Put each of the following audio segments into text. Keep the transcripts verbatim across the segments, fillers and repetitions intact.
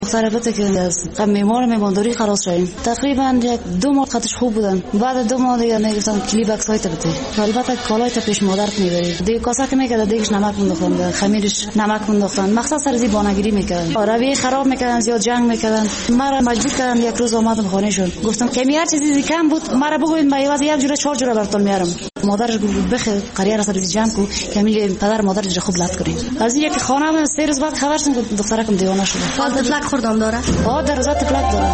دختر که از میمار میمانداری خلاص شدیم تقریبا یک دو ماه خطش خوب بودن. بعد دو ماه دیگه میگفتن کلیپ عکسای بده. البته کالای تا پیش مادرت میبری. دیگه کاسه که میکرد دیگه نمک مینداختن، خمیرش نمک مینداختن. مقصد سر زیبانگیری میکردن. روی خراب میکردن، زیاد جنگ میکردن. مرا مجبور کردن یک روز اومدم خانهشون. گفتم که هر چیزی کم بود مرا بگوین من یواز یک جوره چهار جوره براتون میارم. مادرش گفت بخیر قریه سر جمع کو کامل پدر مادر جو خوب لات کنین. از اینکه خانه من سه روز بعد خبر شدم که دخترکم دیوانه شده. حال تفلک خوردم داره. آه در روزات تفلک داره.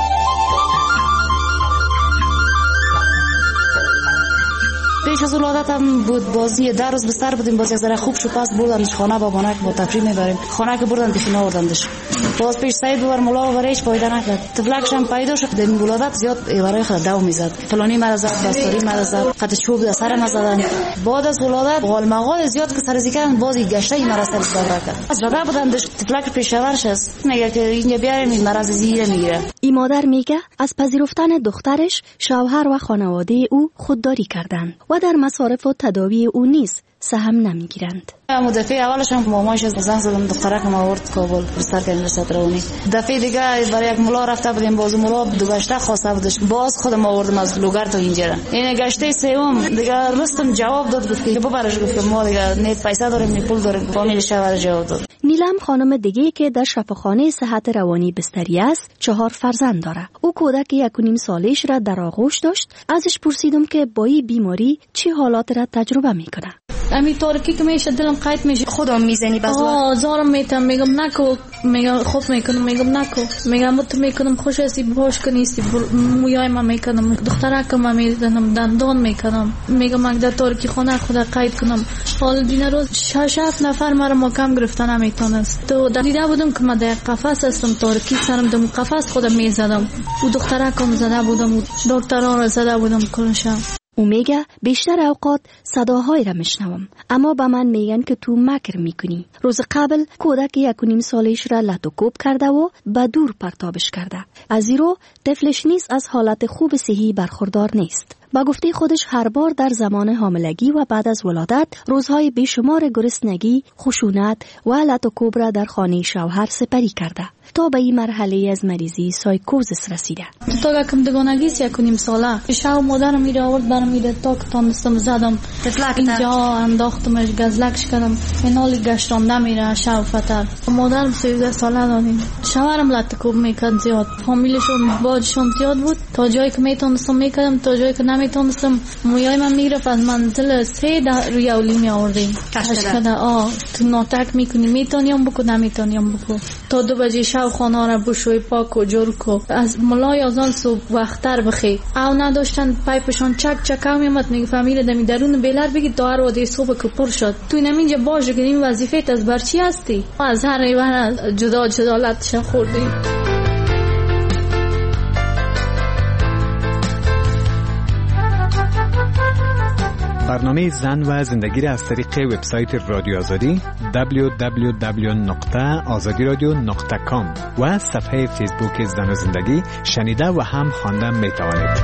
پیش از ولادت هم بود بازی در روز بستر بودیم باز یک ذره خوب شو پس بردنش خانه با بانک با تفریح میبریم خانه که بردن بخینه آوردندش باز پیش سعید ببر ملا و هیچ فایده نکرد تفلکش هم پیدا شد در ولادت زیاد ایوارای خود دو میزد فلانی مرا زد بستری مرا زد خط چوب در سرم زدن بعد از ولادت غالمغال زیاد که سرزی کردن بازی گشته مرا سر دور کرد از زده بودندش تفلک پیشاورش است میگه که اینجا بیاریم این مرض زیره میگیره. این مادر میگه از پذیرفتن دخترش شوهر و خانواده او خودداری کردند و در مصارف و تداوی او نیز سهم نمیگیرند. دفعه اولش هم مامایش از زنگ زدم دخترک ما آورد کابل بستر کردیم رشته روانی. دفعه دیگه برای یک ملا رفته بودیم باز ملا دو گشته خواسته بودش باز خودم آوردم از لوگر تا اینجا. این گشته سوم دیگه رستم جواب داد گفت که ببرش گفت ما دیگه نه پیسه داریم نه پول داریم فامیل شوهر جواب داد. نیلم خانم دیگه که در شفاخانه صحت روانی بستری است چهار فرزند داره. او کودک یک و نیم سالش را در آغوش داشت. ازش پرسیدم که با این بیماری چه حالات را تجربه میکنه. امی تارکی که میشه دلم قید میشه خودم میزنی باز آه زارم میتم میگم نکو میگم خوب میکنم میگم نکو میگم مت میکنم خوش هستی باش کنیستی مویای ما میکنم دخترکم ما میزنم دندان میکنم میگم اگه تارکی خونه خدا قید کنم حال دین روز شش هفت نفر مرا محکم گرفتن نمیتونست تو دیده بودم که من در قفس هستم تارکی سرم دم قفس خودم میزدم و دخترکم زده بودم و دکتران را زده بودم کلشم. او میگه بیشتر اوقات صداهای را میشنوم اما به من میگن که تو مکر میکنی. روز قبل کودک یک و نیم سالش را لط و کوب کرده و به دور پرتابش کرده. از این رو طفلش نیز از حالت خوب صحی برخوردار نیست. با گفته خودش هر بار در زمان حاملگی و بعد از ولادت روزهای بیشمار گرسنگی، خشونت و لط و کوب را در خانه شوهر سپری کرده تا به این مرحله از مریضی سایکوزس رسیده. تا کم دگانگیست یک و نیم ساله شو مادرم میره آورد برم میره تا که تانستم زدم اینجا انداختمش گزلکش کردم اینالی گشتم نمیره شو فتر مادرم سیزده ساله دادیم شوهرم لط کوب میکرد زیاد فامیلشون باجشون زیاد بود تا جایی که میتونستم میکردم تا جایی که نمیتونستم مویای من میگرفت از منزل سه در روی اولی می آوردیم کش کده آه تو ناتک میکنی میتونیم بکو نمیتونیم بکو تا دو بجه شب خانه را بشوی پاک و جور کو از ملای آزان صبح وقتر بخی او نداشتن پایپشان چک چک هم میمد میگه فامیل دمی درون بیلر بگید دار و دی صبح که پر شد تو نمینجا باشه که این وظیفه از برچی هستی از هر ایوان جدا جدا لطش خوردی. برنامه زن و زندگی را از طریق وبسایت رادیو آزادی دبلیو دبلیو دبلیو دات آزادی رادیو دات کام و صفحه فیسبوک زن و زندگی شنیده و هم خواندن می توانید.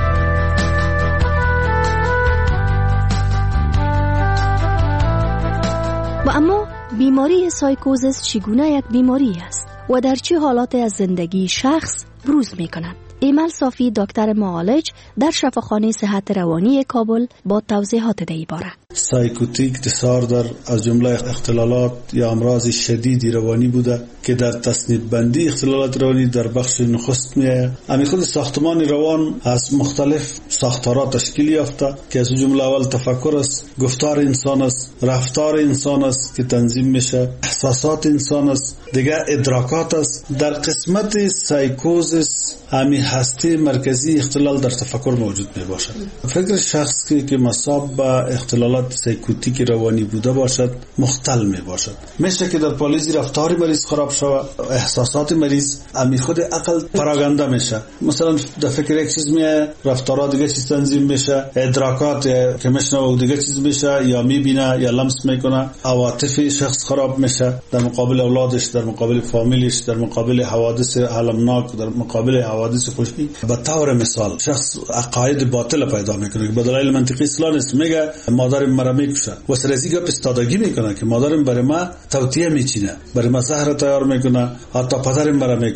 و اما بیماری سایکوزس چگونه یک بیماری است و در چه حالات از زندگی شخص بروز می کند؟ ایمل صافی دکتر معالج در شفاخانه صحت روانی کابل با توضیحات دی باره. سایکوتیک دیساردر از جمله اختلالات یا امراض شدید روانی بوده که در تصنیف بندی اختلالات روانی در بخش نخست میآید. امی خود ساختمان روان از مختلف ساختارات تشکیل یافته که از جمله اول تفکر است، گفتار انسان است، رفتار انسان است که تنظیم میشه، احساسات انسان است، دیگه ادراکات است. در قسمت سایکوزس امی هسته مرکزی اختلال در تفکر موجود می باشد. فکر شخص که که مصاب به اختلالات سایکوتیک روانی بوده باشد مختل می باشد. مثل که در پالیزی رفتار مریض خراب شود، احساسات مریض امی خود عقل پراگنده میشه. مثلا در فکر یک چیز میه، رفتارات دیگه چیز تنظیم میشه، ادراکات که میشنوه دیگه چیز میشه یا میبینه یا لمس میکنه، عواطف شخص خراب میشه در مقابل اولادش، در مقابل فامیلش، در مقابل حوادث المناک، در مقابل حوادث خوشی. به طور مثال شخص عقاید باطل پیدا میکنه که به دلایل منطقی اصلاح نیست، میگه مادرم مرا میکشه و سرزی گپ استادگی میکنه که مادرم برای ما توطیه میچینه، برای ما زهر تیار میکنه، حتی پدرم مرا میکشه.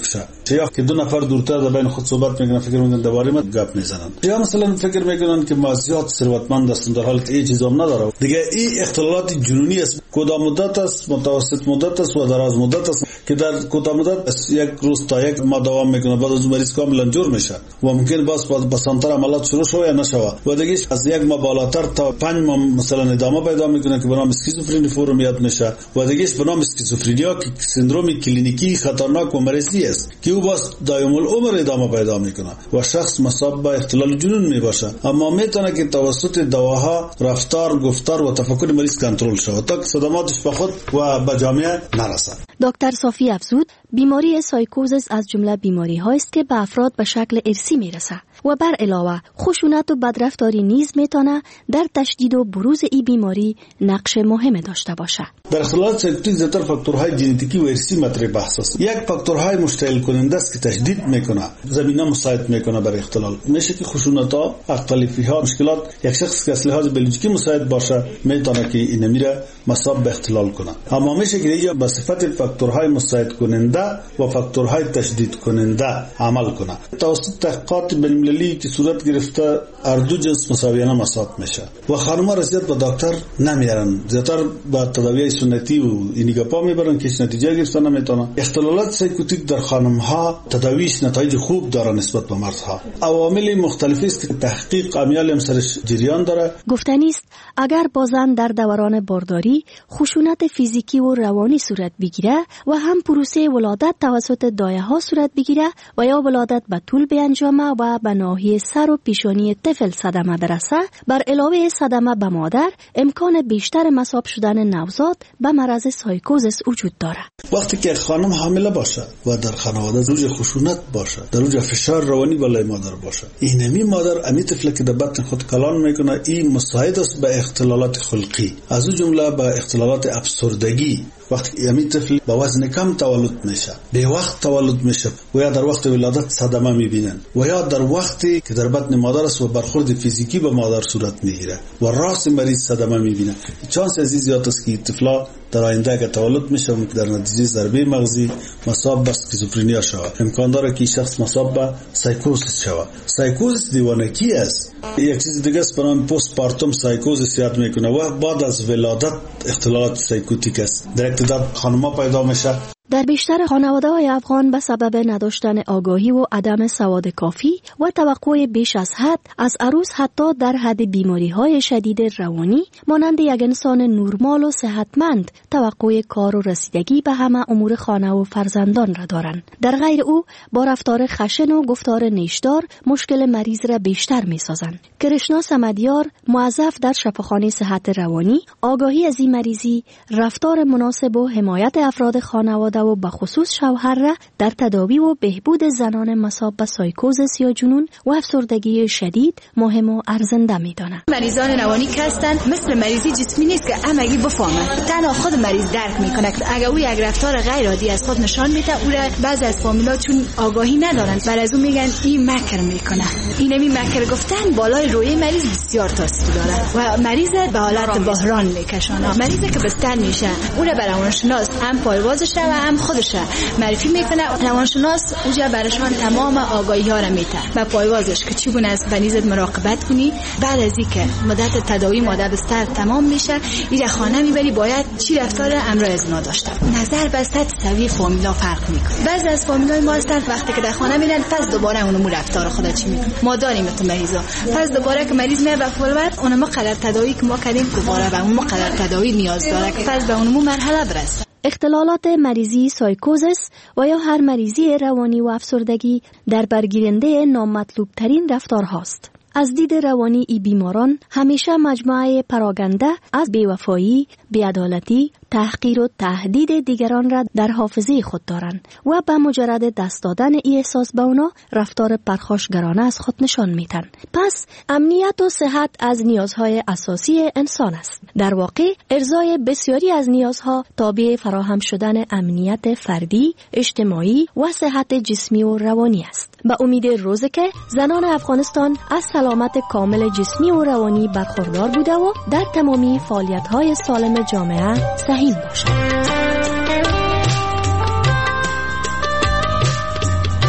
یا که دو نفر دورتر در بین خود صحبت میکنن فکر میکنن درباره ما گپ میزنن، یا مثلا فکر میکنن که ما زیاد ثروتمند هستیم در حالی که هیچ چیزی هم نداره. دیگه این اختلالات جنونی است، کوتاه مدت است، متوسط مدت است و دراز مدت است که در کوتاه مدت یک روز تا یک ماه دوام میکنه، بعد از مریض کاملا جور میشه و ممکن باز بسانتر عملیات شروع شوه یا نشوه و دیگه از یک ماه بالاتر تا پنج ماه مثلا ادامه پیدا میکنه که به نام اسکیزوفرنی فرم یاد میشه و دیگه به نام اسکیزوفرنیا که سندروم کلینیکی خطرناک و مرضی است که او باز دائم العمر ادامه پیدا میکنه و شخص مصاب به اختلال جنون میباشه. اما میتونه که توسط دواها رفتار، گفتار و تفکر مریض کنترل شود تا صدماتش به خود و به جامعه نرسه. دکتر صافی افزود بیماری سایکوزس از جمله بیماری هایی است که به افراد به شکل ارثی میرسه و بر علاوه خشونت و بدرفتاری نیز میتونه در تشدید و بروز این بیماری نقش مهم داشته باشه. در اختلالات سایکوتیک زیاتر فاکتورهای ژنتیکی و ارثی مطرح بحث است. یک فاکتورهای مشتعل کننده است که تشدید میکنه، زمینه مساعد میکنه برای اختلال. میشه که خشونت ها، اختلافی ها، مشکلات یک شخص که از لحاظ بیولوژیکی مساعد باشه میتونه که این میره مصاب به اختلال کنه. اما میشه که اینجا به صفت فاکتورهای مساعد کننده و فاکتورهای تشدید کننده عمل کنه. توسط تحقیقات بین‌المللی که صورت گرفته هر دو جنس مساویانه مصاب میشه و خانم‌ها رسیت به دکتر نمیارن، زیاتر با تداوی سنتی و اینیگا پا میبرن که هیچ نتیجه گرفتن نمیتونن. اختلالات سایکوتیک در خانم‌ها تداویش نتایج خوب داره نسبت به مردها. عوامل مختلفی است که تحقیق امیال هم سرش جریان داره. گفتنی است اگر بازن در دوران بارداری خشونت فیزیکی و روانی صورت بگیره و هم پروسه ولادت توسط دایه ها صورت بگیره و یا ولادت به طول بیانجامه و به ناحیه سر و پیشانی طفل صدمه برسه، بر علاوه صدمه به مادر امکان بیشتر مصاب شدن نوزاد به مرض سایکوزس وجود داره. وقتی که خانم حامله باشه و در خانواده زوج خشونت باشه، در اوج فشار روانی بالای مادر باشه، اینمی مادر امی طفل که در بطن خود کلان میکنه، این مساعد است به اختلالات خلقی، از اون جمله به اختلالات افسردگی. وقتی امی طفل با وزن کم تولد میشه، به وقت تولد میشه و یا در وقت ولادت صدمه میبینن و یا در وقتی که در بطن مادر است و برخورد فیزیکی به مادر صورت میگیره و راس مریض صدمه میبینه، چانس از زیاد است که طفلا در آینده که تولد میشه و در نتیجه ضربه مغزی مصاب به اسکیزوفرنیا شود. امکان داره که شخص مصاب به سایکوزس شود. سایکوزس دیوانگی است. یک چیز دیگه است به نام پست پارتوم سایکوزس یاد میکنه و بعد از ولادت اختلالات سایکوتیک است. در ابتدا خانم‌ها پیدا میشه. در بیشتر خانواده‌های افغان به سبب نداشتن آگاهی و عدم سواد کافی و توقع بیش از حد از عروس حتی در حد بیماری‌های شدید روانی مانند یک انسان نرمال و صحتمند توقع کار و رسیدگی به همه امور خانه و فرزندان را دارند. در غیر او با رفتار خشن و گفتار نیشدار مشکل مریض را بیشتر می‌سازند. کرشنا سمدیار، موظف در شفاخانه صحت روانی، آگاهی از این مریضی، رفتار مناسب و حمایت افراد خانواده و به خصوص شوهر را در تداوی و بهبود زنان مصاب به سایکوزس یا جنون و افسردگی شدید مهم و ارزنده می‌دانند. مریضان روانی که هستند مثل مریضی جسمی نیست که همگی بفهمن، تنها خود مریض درک میکنه که اگر او یک رفتار غیر عادی از خود نشان میده، او را بعضی از فامیلا چون آگاهی ندارن بر از اون میگن این مکر میکنه. اینمی مکر گفتن بالای روی مریض بسیار تاثیر داره و مریض به حالت بحران میکشونه. مریضی که بستر میشه، او را بر روانشناس هم پایوازش و هم خودش معرفی میکنه. روانشناس اونجا براشان تمام آگاهی ها را میده و پایوازش که چگونه از مریضت مراقبت کنی. بعد از اینکه مدت تداوی ماده بستر تمام میشه، این خانه میبری باید چی رفتار امرای از اونا داشته. نظر بسته سوی فامیلا فرق میکنه. بعضی از فامیلای ما هستن وقتی که در خانه میرن پس دوباره اونمو رفتار خدا چی میکنه. ما داریم تو مریضا پس دوباره که مریض میاد به فولور اونم قدر تداوی که ما کردیم دوباره به اون قدر تداوی نیاز داره که پس به اونمو مرحله برسه. اختلالات مریضی سایکوزس و یا هر مریضی روانی و افسردگی در برگیرنده نامطلوب ترین رفتار هاست. از دید روانی ای بیماران همیشه مجموعه پراگنده از بیوفایی، بی‌عدالتی، تحقیر و تهدید دیگران را در حافظه خود دارند و به مجرد دست دادن ای احساس به اونا رفتار پرخاشگرانه از خود نشان میدن. پس امنیت و صحت از نیازهای اساسی انسان است. در واقع ارضای بسیاری از نیازها تابع فراهم شدن امنیت فردی، اجتماعی و صحت جسمی و روانی است. به امید روزی که زنان افغانستان از سلامت کامل جسمی و روانی برخوردار بوده و در تمامی فعالیت‌های سالم جامعه سهیم باشند.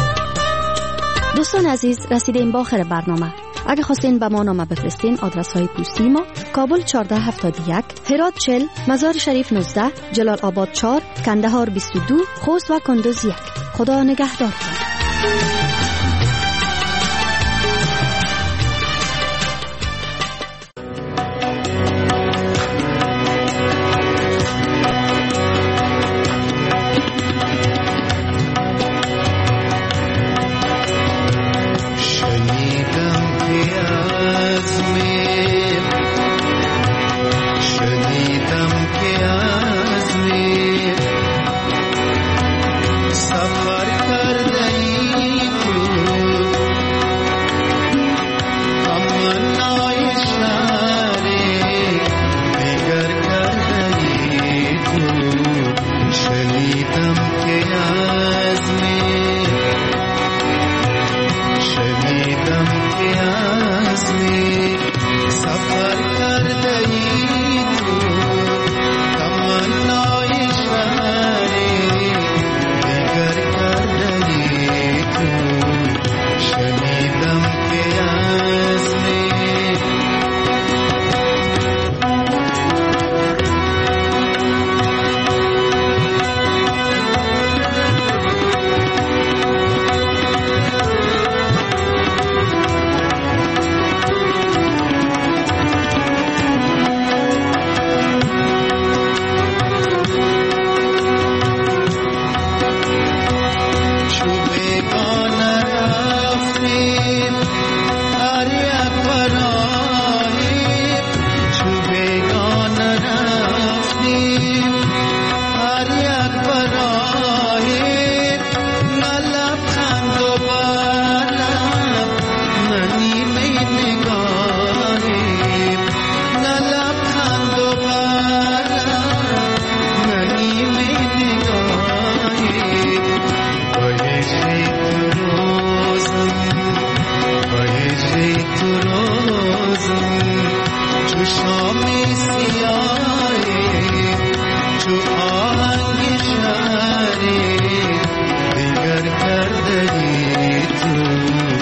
دوستان عزیز، رسیدیم با آخر برنامه. اگه خواستین به ما نامه بفرستین، آدرس های پستی ما: کابل چهارده هفتاد و یک، هرات چهل، مزار شریف نوزده، جلال آباد چهار، کندهار بیست و دو، خوست و کندوز یک. خدا نگهدارتون.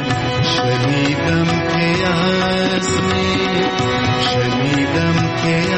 شنیدم که